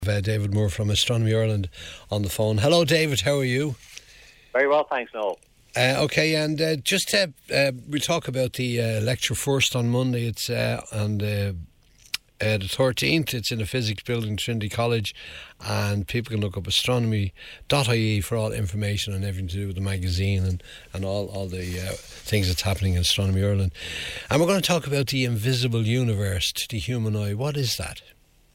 David Moore from Astronomy Ireland on the phone. Hello, David. How are you? Very well, thanks, Noel. Okay, and we'll talk about the lecture first on Monday. It's on the 13th. It's in the physics building, Trinity College, and people can look up astronomy.ie for all information on everything to do with the magazine and all the things that's happening in Astronomy Ireland. And we're going to talk about the invisible universe to the human eye. What is that?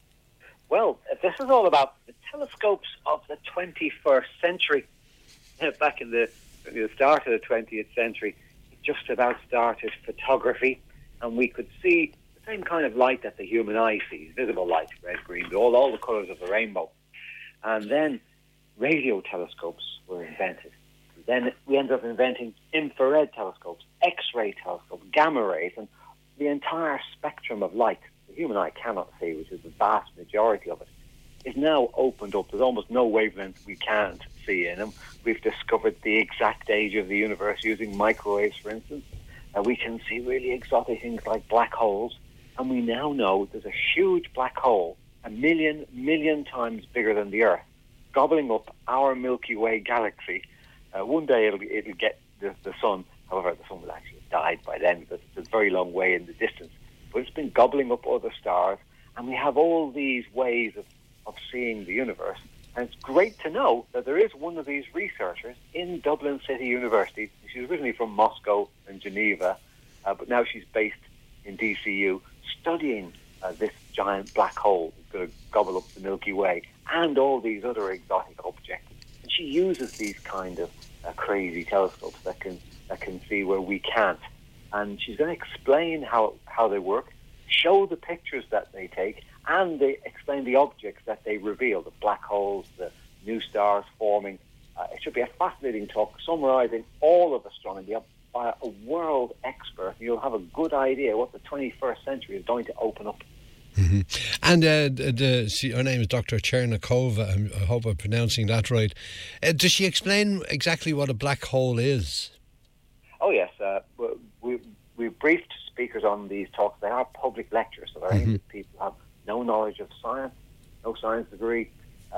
Well, this is all about the telescopes of the 21st century. Back in the start of the 20th century, it just about started photography, and we could see the same kind of light that the human eye sees, visible light, red, green, all the colours of the rainbow. And then radio telescopes were invented. Then we ended up inventing infrared telescopes, X-ray telescopes, gamma rays, and the entire spectrum of light the human eye cannot see, which is the vast majority of it, is now opened up. There's almost no wavelength we can't see in them. We've discovered the exact age of the universe using microwaves, for instance. We can see really exotic things like black holes. And we now know there's a huge black hole, 1,000,000,000 times bigger than the Earth, gobbling up our Milky Way galaxy. One day it'll get the sun. However, the sun will actually have died by then because it's a very long way in the distance. But it's been gobbling up other stars. And we have all these ways of seeing the universe. And it's great to know that there is one of these researchers in Dublin City University. She's originally from Moscow and Geneva, but now she's based in DCU, studying this giant black hole that's going to gobble up the Milky Way and all these other exotic objects. And she uses these kind of crazy telescopes that can see where we can't. And she's going to explain how they work, show the pictures that they take, and they explain the objects that they reveal, the black holes, the new stars forming. It should be a fascinating talk summarising all of astronomy by a world expert. You'll have a good idea what the 21st century is going to open up. Mm-hmm. And her name is Dr. Chernikova. I hope I'm pronouncing that right. Does she explain exactly what a black hole is? Oh, yes. We briefed speakers on these talks. They are public lectures, so they're aimed at people who have no knowledge of science, no science degree,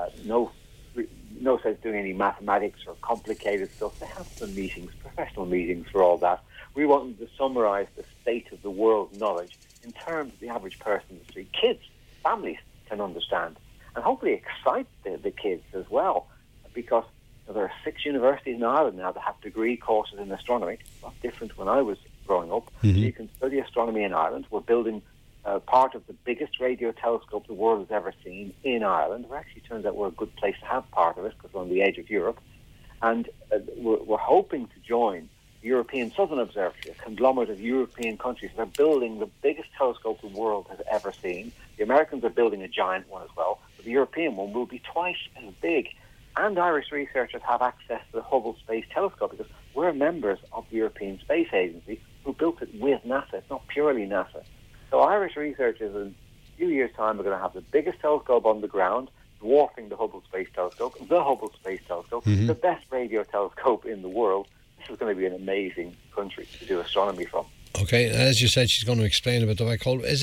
no sense doing any mathematics or complicated stuff. They have some meetings, professional meetings for all that. We want them to summarise the state of the world's knowledge in terms of the average person in the street. Kids, families can understand, and hopefully excite the kids as well, because there are 6 universities in Ireland now that have degree courses in astronomy. A lot different when I was growing up. So you can study astronomy in Ireland. We're building part of the biggest radio telescope the world has ever seen in Ireland. It actually turns out we're a good place to have part of it because we're on the edge of Europe. And we're hoping to join the European Southern Observatory, a conglomerate of European countries. They're building the biggest telescope the world has ever seen. The Americans are building a giant one as well, but the European one will be twice as big. And Irish researchers have access to the Hubble Space Telescope because we're members of the European Space Agency who built it with NASA. It's not purely NASA. So Irish researchers in a few years' time are going to have the biggest telescope on the ground, dwarfing the Hubble Space Telescope, the Hubble Space Telescope, the best radio telescope in the world. This is going to be an amazing country to do astronomy from. Okay, as you said, she's going to explain about the black hole. Is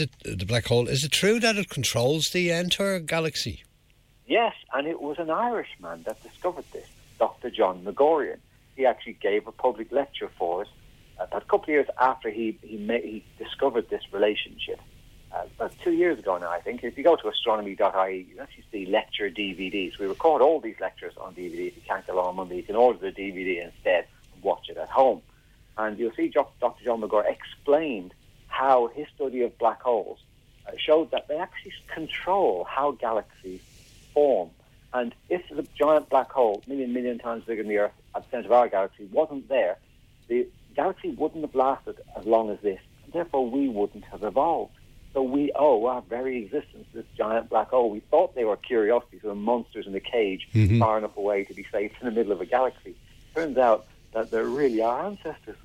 it true that it controls the entire galaxy? Yes, and it was an Irishman that discovered this, Dr. John Magorian. He actually gave a public lecture for us about a couple of years after he discovered this relationship. About 2 years ago now, I think. If you go to astronomy.ie, you actually see lecture DVDs. We record all these lectures on DVD. If you can't get along on Monday, you can order the DVD instead and watch it at home. And you'll see Dr. John Magorian explained how his study of black holes showed that they actually control how galaxies form. And if the giant black hole, million times bigger than the Earth, at the centre of our galaxy, wasn't there, the galaxy wouldn't have lasted as long as this, and therefore we wouldn't have evolved. So we owe our very existence to this giant black hole. We thought they were curiosities, or monsters in a cage, far enough away to be safe in the middle of a galaxy. Turns out that they're really our ancestors.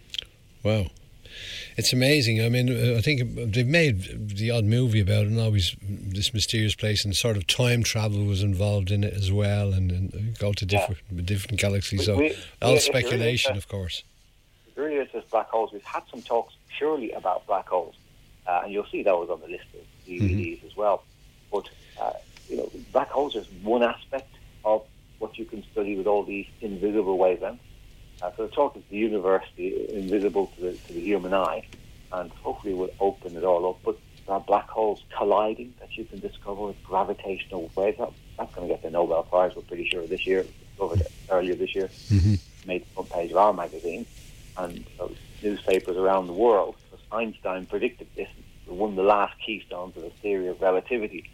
Wow. It's amazing. I mean, I think they've made the odd movie about it, and always this mysterious place, and sort of time travel was involved in it as well, and go to different galaxies. So all speculation, of course. If you're really interested in black holes, we've had some talks purely about black holes, and you'll see those on the list of DVDs as well. But black holes is one aspect of what you can study with all these invisible wavelengths. So the talk is the universe, invisible to the human eye, and hopefully will open it all up. But there are black holes colliding that you can discover with gravitational waves. That's going to get the Nobel Prize, we're pretty sure, this year. It was discovered earlier this year. Made the front page of our magazine. And newspapers around the world, because Einstein predicted this, one of the last keystones of the theory of relativity.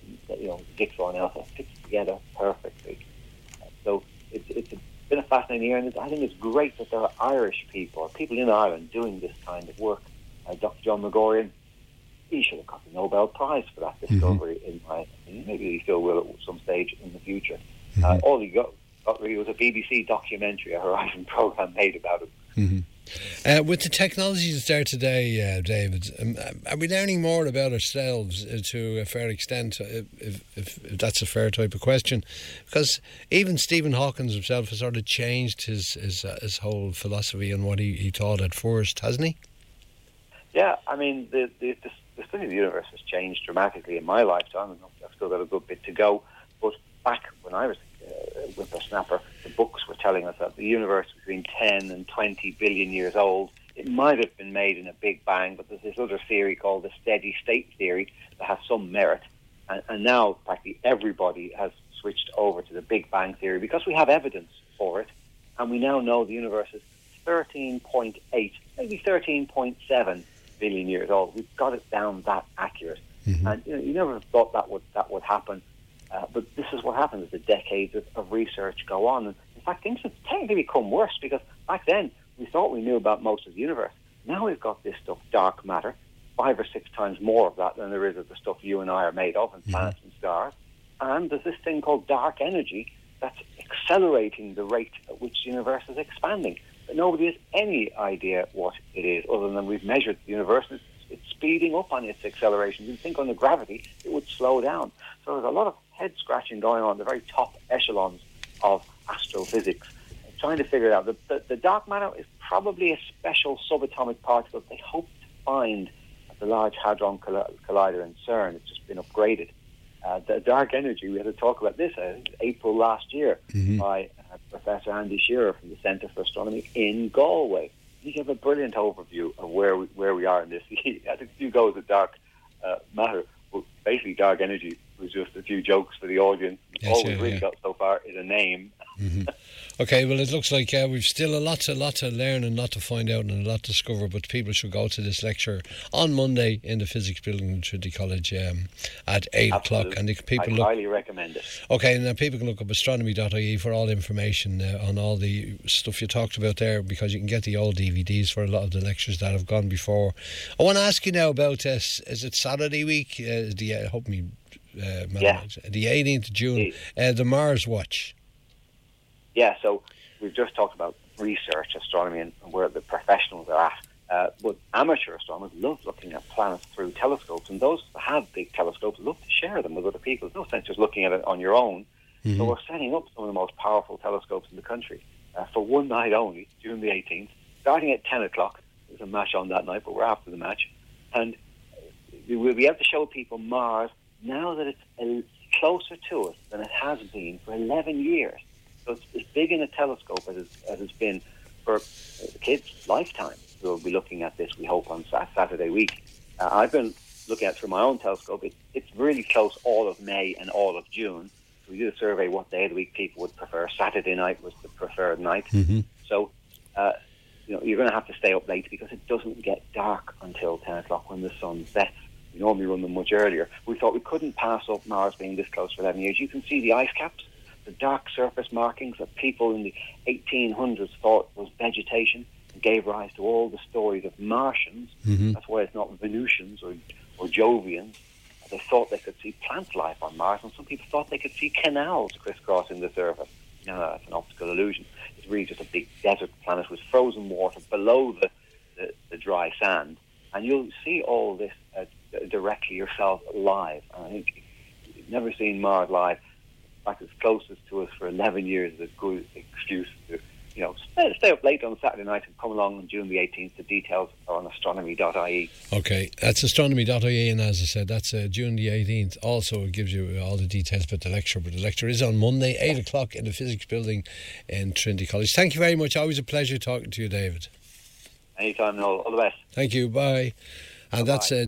Jigsaw and Alpha fits together perfectly. So it's been a fascinating year, and I think it's great that there are Irish people in Ireland doing this kind of work. Dr. John Magorian, he should have got the Nobel Prize for that discovery, in my opinion. Maybe he still will at some stage in the future. All he got really was a BBC documentary, a Horizon programme made about it. With the technology that's there today, David, are we learning more about ourselves to a fair extent, if that's a fair type of question? Because even Stephen Hawking himself has sort of changed his whole philosophy and what he taught at first, hasn't he? Yeah, I mean, the study of the universe has changed dramatically in my lifetime. I've still got a good bit to go, but back when I was a whippersnapper, the books were telling us that the universe was between 10 and 20 billion years old. It might have been made in a Big Bang, but there's this other theory called the steady state theory that has some merit. And now practically everybody has switched over to the Big Bang theory because we have evidence for it. And we now know the universe is 13.8, maybe 13.7 billion years old. We've got it down that accurate. And you never thought that would happen. But this is what happens as the decades of research go on. And in fact, things have technically become worse, because back then we thought we knew about most of the universe. Now we've got this stuff, dark matter, 5 or 6 times more of that than there is of the stuff you and I are made of, and planets and stars. And there's this thing called dark energy that's accelerating the rate at which the universe is expanding. But nobody has any idea what it is, other than we've measured the universe. It's speeding up on its acceleration. You'd think under gravity it would slow down. So there's a lot of head-scratching going on at the very top echelons of astrophysics, trying to figure it out. The dark matter is probably a special subatomic particle they hope to find at the Large Hadron Collider in CERN. It's just been upgraded. The dark energy, we had a talk about this April last year by Professor Andy Shearer from the Centre for Astronomy in Galway. He gave a brilliant overview of where we are in this. I think a few goes at dark matter, but basically dark energy was just a few jokes for the audience. All we've really got so far is a name. Okay, well, it looks like we've still a lot to learn and a lot to find out and a lot to discover, but people should go to this lecture on Monday in the Physics Building in Trinity College at 8 o'clock. And I highly recommend it. Okay, and people can look up astronomy.ie for all information on all the stuff you talked about there, because you can get the old DVDs for a lot of the lectures that have gone before. I want to ask you now about, is it Saturday week? The 18th of June, the Mars Watch. Yeah, so we've just talked about research astronomy and where the professionals are at. But amateur astronomers love looking at planets through telescopes, and those that have big telescopes love to share them with other people. There's no sense just looking at it on your own. So we're setting up some of the most powerful telescopes in the country for one night only, June the 18th, starting at 10 o'clock. There's a match on that night, but we're after the match. And we'll be able to show people Mars now that it's closer to us than it has been for 11 years. So it's as big in a telescope as it's been for the kids' lifetime. We'll be looking at this, we hope, on Saturday week. I've been looking at it through my own telescope. It's really close all of May and all of June. We did a survey what day of the week people would prefer. Saturday night was the preferred night. So you're going to have to stay up late, because it doesn't get dark until 10 o'clock when the sun sets. We normally run them much earlier. We thought we couldn't pass up Mars being this close for 11 years. You can see the ice caps, the dark surface markings that people in the 1800s thought was vegetation, and gave rise to all the stories of Martians. That's why it's not Venusians or Jovians. They thought they could see plant life on Mars, and some people thought they could see canals crisscrossing the surface. No, that's an optical illusion. It's really just a big desert planet with frozen water below the dry sand. And you'll see all this directly yourself live. And I think if you've never seen Mars live, in fact, it's closest to us for 11 years is a good excuse to stay up late on Saturday night and come along on June the 18th. The details are on astronomy.ie. Okay, that's astronomy.ie, and as I said, that's June the 18th. Also, it gives you all the details about the lecture, but the lecture is on Monday, 8 o'clock in the physics building in Trinity College. Thank you very much. Always a pleasure talking to you, David. Anytime, Noel. All the best. Thank you. Bye. And Bye-bye. that's